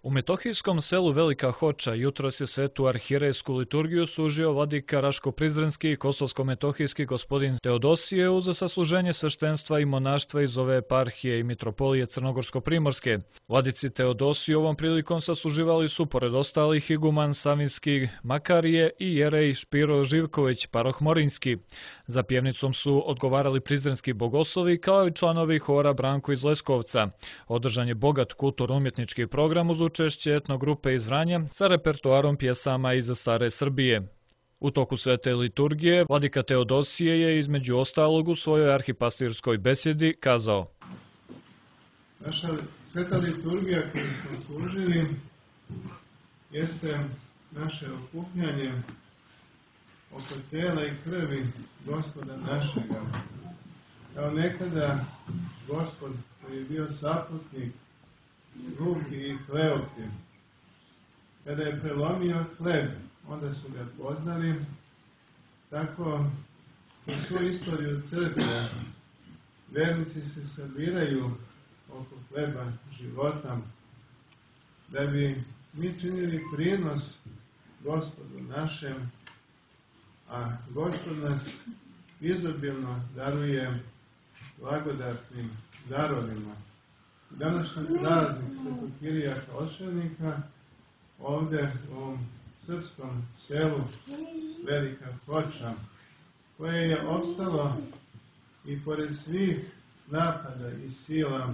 U metohijskom selu Velika Hoča jutros je svetu arhirejsku liturgiju služio vladika Raško-Prizrenski i Kosovsko-metohijski gospodin Teodosije uz sasluženje sveštenstva i monaštva iz ove eparhije i mitropolije Crnogorsko-Primorske. Vladici Teodosiji ovom prilikom sasluživali su, pored ostalih, iguman Savinski Makarije i jerej Špiro Živković, paroh Morinjski. Za pjevnicom su odgovarali prizrenski bogoslovi kao i članovi hora Branko iz Leskovca. Održan je bogat kulturno-umjetnički program uz učešće etnogrupe iz Vranja sa repertoarom pjesama iz stare Srbije. U toku svete liturgije vladika Teodosije je između ostalog u svojoj arhipastirskoj besjedi kazao: Naša sveta liturgija koju smo služili jeste naše okupljanje oko tijela i krvi Gospoda našega. Kao nekada Gospod koji je bio saputnik ruki i Kleopti, kada je prelomio hleb, onda su ga poznali, tako u svu istoriju crkve vernici se sabiraju oko hleba života, da bi mi činili prinos Gospodu našem, a Gospod nas izobilno daruje blagodatnim darovima. Današnji praznik Svetog Kirijaka Očevnika ovdje u ovom srpskom selu Velika Hoča, koje je opstalo i pored svih napada i sila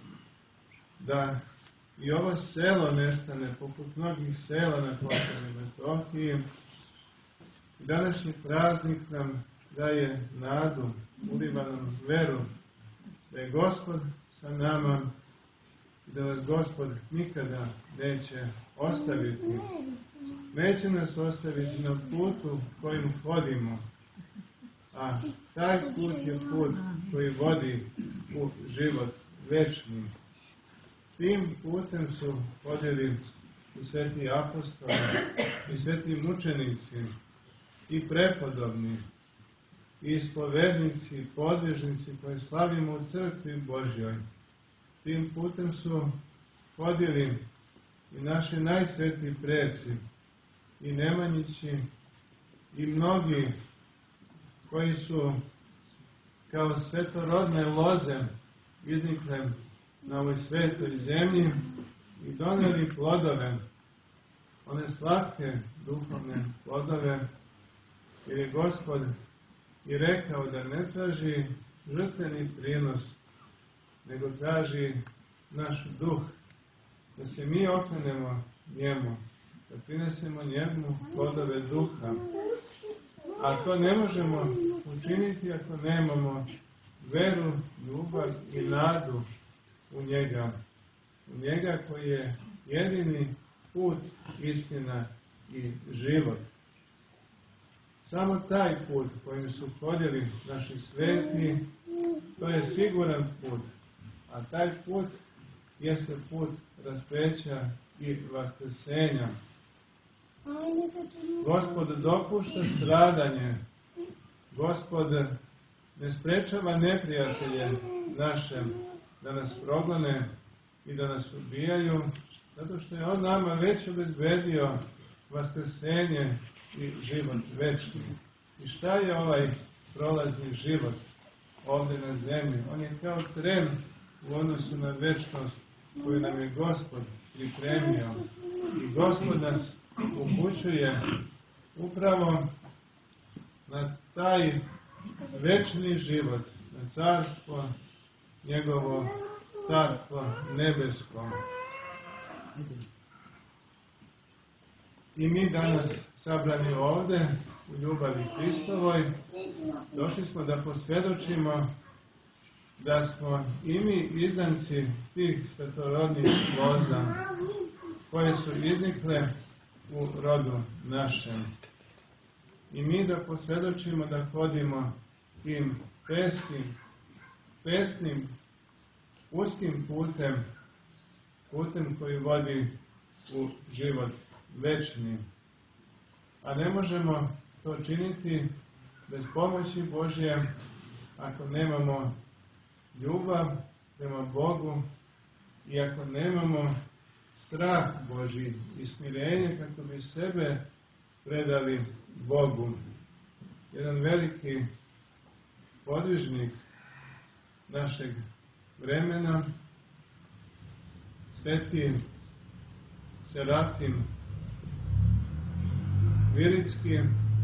da i ovo selo nestane poput mnogih sela na Kosovu i Metohiji. Današnji praznik nam daje nadu, uliva nam veru da je Gospod sa nama i da nas Gospod nikada neće ostaviti. Neće nas ostaviti na putu kojim hodimo, a taj put je put koji vodi u život večni. Tim putem su hodili i sveti apostoli, i sveti mučenici, i prepodobni, i ispovednici, i podvižnici koje slavimo u crkvi Božjoj. Tim putem su hodili i naši najsvetiji preci, i Nemanjići, i mnogi koji su kao svetorodne loze iznikle na ovoj svetoj zemlji i doneli plodove, one slatke duhovne plodove, jer je Gospod i rekao da ne traži žrtveni prinos, nego traži naš duh, da se mi okrenemo njemu, da prinesemo njemu plodove duha. A to ne možemo učiniti ako nemamo veru, ljubav i nadu u njega koji je jedini put, istina i život. Samo taj put kojim su hodili naši sveti, to je siguran put, a taj put jeste put raspeća i vaskrsenja. Gospod dopušta stradanje, Gospod ne sprečava neprijatelje naše da nas progone i da nas ubijaju, zato što je on nama već obezbedio vaskrsenje i život večni. I šta je ovaj prolazni život ovdje na zemlji? On je kao tren u odnosu na večnost koju nam je Gospod pripremio. I Gospod nas upućuje upravo na taj večni život, na carstvo njegovo, carstvo nebesko. I mi danas sabrani ovdje u ljubavi Hristovoj došli smo da posvjedočimo da smo i mi izdanci tih svetorodnih loza koje su iznikle u rodu našem. I mi da posvjedočimo da hodimo tim pesnim, uskim putem koji vodi u život večni. A ne možemo to činiti bez pomoći Božje ako nemamo ljubav prema Bogu i ako nemamo strah Božji i smirenje kako bi sebe predali Bogu. Jedan veliki podvižnik našeg vremena, sveti Serafim Viritski,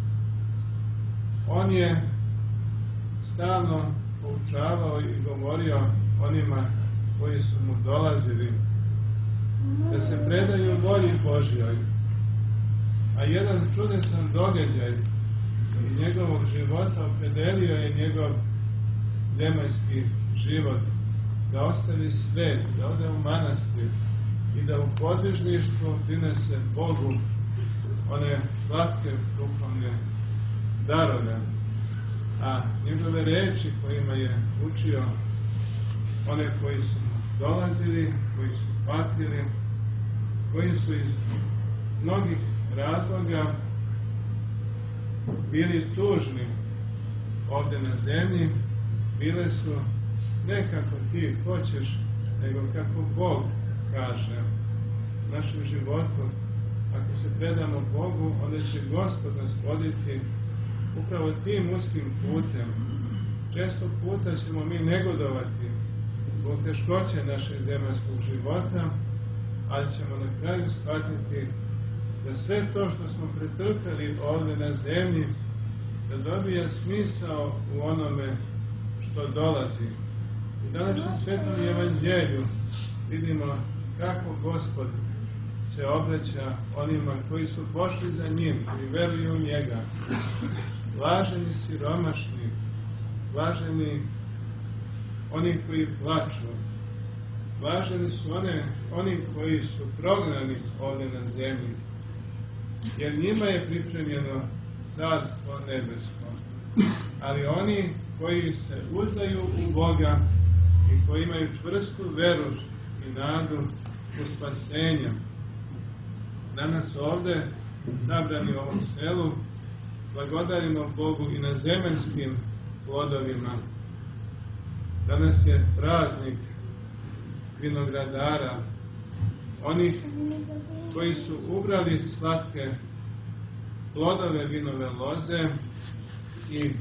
on je stalno poučavao i govorio onima koji su mu dolazili da se predaju volji Božjoj. A jedan čudesan događaj iz njegovog života opredelio je njegov zemaljski život, da ostavi svet, da ode u manastir i da u podvižništvu prinese Bogu one slatke duhovne darove. A njegove reči kojima je učio one koji su dolazili, koji su patili, koji su iz mnogih razloga bili tužni ovde na zemlji, bile su ne kako ti hoćeš, nego kako Bog kaže. U našem životu, ako se predamo Bogu, onda će Gospod nas voditi upravo tim uskim putem. Često puta ćemo mi negodovati zbog teškoće našeg zemaljskog života, ali ćemo na kraju shvatiti da sve to što smo pretrpeli ovde na zemlji, da dobija smisao u onome što dolazi. U današnjem svetom evanđelju vidimo kako Gospod se obraća onima koji su pošli za njim i veruju u njega. Blaženi siromašni, blaženi oni koji plaču, blaženi su oni koji su prognani ovde na zemlji, jer njima je pripremljeno carstvo nebesko. Ali oni koji se uzdaju u Boga i koji imaju čvrstu veru i nadu u spasenje, danas ovde, zabrani u ovom selu, blagodarimo Bogu i na zemaljskim plodovima. Danas je praznik vinogradara, onih koji su ubrali slatke plodove vinove loze i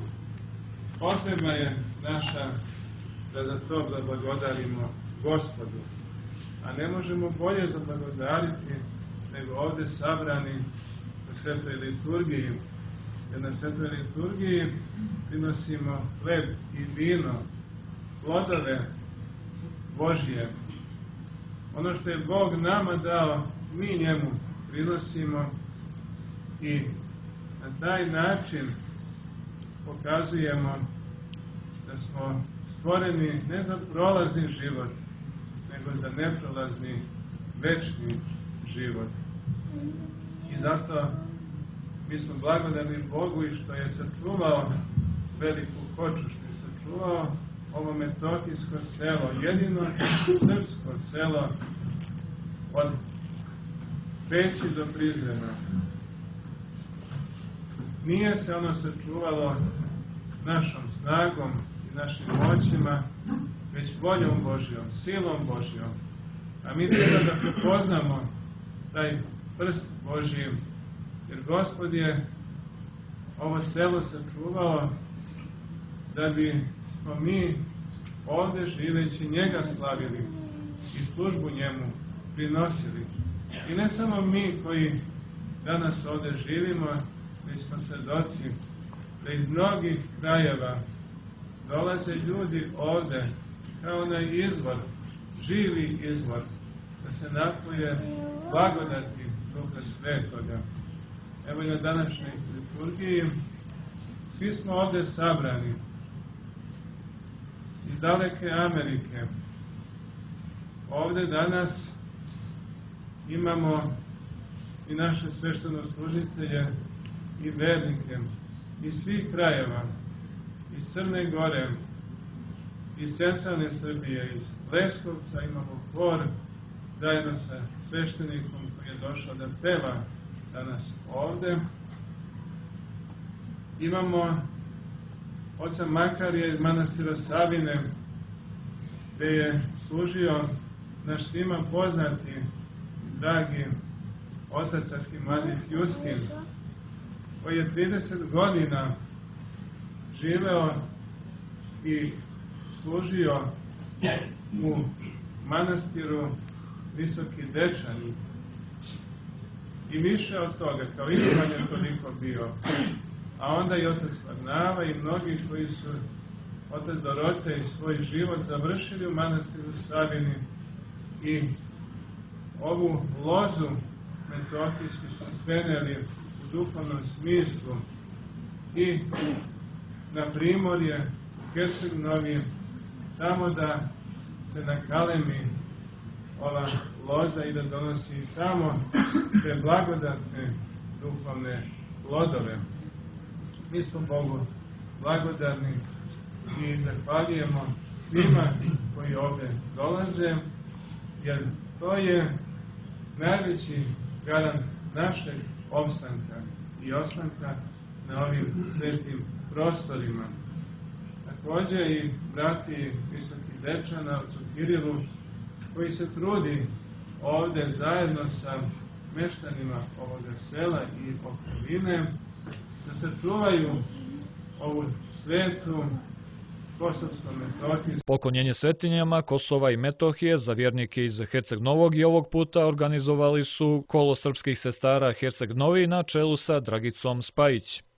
potreba je naša da za to blagodarimo Gospodu. A ne možemo bolje zablagodariti nego ovde sabrani na svetoj liturgiji. Jer na svetoj liturgiji prinosimo hleb i vino, plodove Božje. Ono što je Bog nama dao, mi njemu prinosimo i na taj način pokazujemo da smo stvoreni ne za prolazni život, nego za neprolazni, večni život. I zato mi smo blagodarni Bogu i što je sačuvao Veliku Hoču, što je sačuvao ovo metohijsko selo, jedino srpsko selo od Peći do Prizrena. Nije se ono sačuvalo našom snagom i našim moćima, već voljom Božjom, silom Božjom. A mi treba da prepoznamo taj prst Božji, jer Gospod je ovo selo sačuvao da bi smo mi ovde živeći njega slavili i službu njemu prinosili. I ne samo mi koji danas ovde živimo, već smo svedoci da iz mnogih krajeva dolaze ljudi ovde kao onaj izvor, živi izvor, da se napuje blagodati Duha Svetoga. Evo i na današnjoj liturgiji svi smo ovde sabrani iz daleke Amerike. Ovde danas imamo i naše sveštenoslужitelje i vernike iz svih krajeva, iz Crne Gore, iz centralne Srbije, iz Leskovca imamo hor zajedno sa sveštenikom koji je došao da peva danas ovde. Imamo oca Makarija iz manastira Savine, gde je služio naš svima poznati dragi otac Arhimanit Justin, koji je 30 godina živeo i služio u manastiru Visoki Dečani. I više od toga, kao Ivan je toliko bio. A onda i otac Varnava i mnogi koji su otac Dorote i svoj život završili u manastiru Savini i ovu lozu metohijsku su preneli u duhovnom smislu i na Primorje, u Herceg Novi, tamo da se nakalemi ova loza i da donosi samo te blagodatne duhovne plodove. Mi smo Bogu blagodarni i zahvaljujemo svima koji ovde dolaze, jer to je najveći garant našeg opstanka i ostanka na ovim svetim prostorima. Takođe i brati Visoki Dečana, ocu Kirilu, koji se trudi ovde zajedno sa meštanima ovoga sela i okoline, da sačuvaju ovu svetu Kosovsko-Metohijsku. Poklonjenje svetinjama Kosova i Metohije za vjernike iz Herceg Novog i ovog puta organizovali su Kolo srpskih sestara Herceg Novi na čelu sa Dragicom Spajić.